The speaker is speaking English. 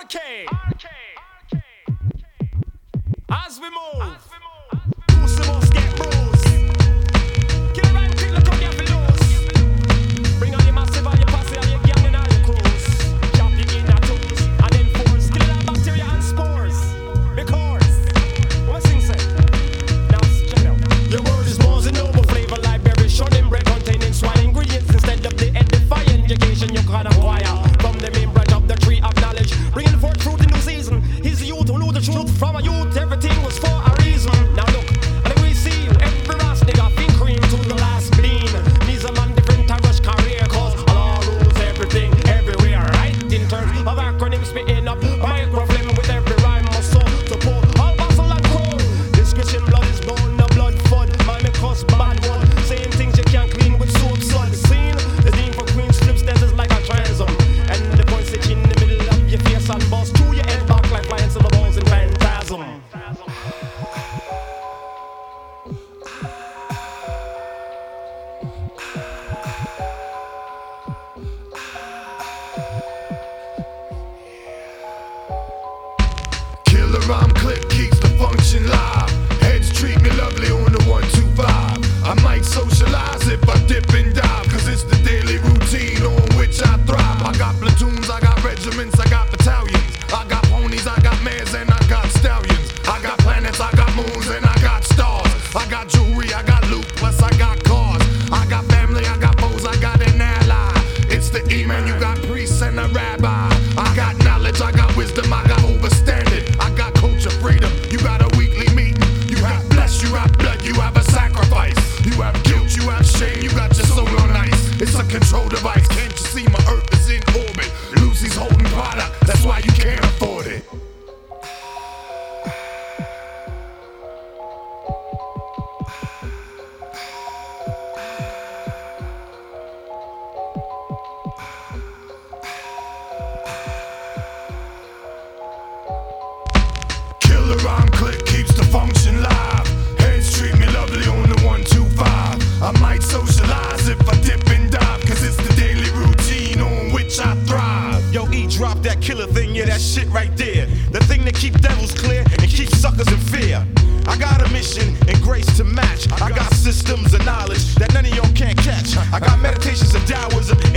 RK. As we move, Pussy must get bruised. Kill right quick, look up your flows. Bring on your massive and your posse and your gang and all your crews. Chop your inner toes and enforce. Kill all bacteria and spores. Because, what I sing say? Now check it out. Your word is more than over flavor like berry shortening bread containing swine ingredients instead of the edifying education you can acquire from the main branch of the tree of knowledge. Bringing forth fruit in new season. He's the youth who knew the truth from a youth. Everything was for a reason. Now look, and then we see you. Every ras nigga fin cream to the last bean. These a man different time rush career cause all rules everything everywhere. Right in terms of acronyms spitting up microfilm with every rhyme muscle support all muscle and crow. Description blood is born, the blood fud. Man it cause bad one. Saying things you can't clean with soap sun. Seen the name for queen slips that is like a transom. And the point stitch in the middle of your face and bust to your head back like flying silver balls in phantasm. Killer rhyme clip keeps the function live. Heads treat me lovely on the 125. I might socialize if I dip and dive, cause it's the daily routine on which I thrive. I got platoons, I got regiments, I got battalions. I got ponies, I got mares, and I got stallions. I got planets, I got moons, and I got stars. I got jewelry, I got loot, plus I got cars. I got family, I got foes, I got an ally. It's the E-man, you got priests and a rabbi. I got knowledge, I got wisdom, I got overstanding. I got culture freedom, you got a weekly meeting. You have flesh, you have blood, you have a sacrifice. You have guilt, you have shame, you got your soul on ice. It's a control device, can't you see my earth is in orbit? Lucy's holding product, that's why you can't afford it. Killer rhyme click keeps the function live. Heads treat me lovely on the 125. I might socialize if I dip and dive, cause it's the daily routine on which I thrive. Yo, E drop that killer thing, yeah, that shit right there. The thing that keep devils clear and keep suckers in fear. I got a mission and grace to match. I got systems of knowledge that none of y'all can't catch. I got meditations and Taoism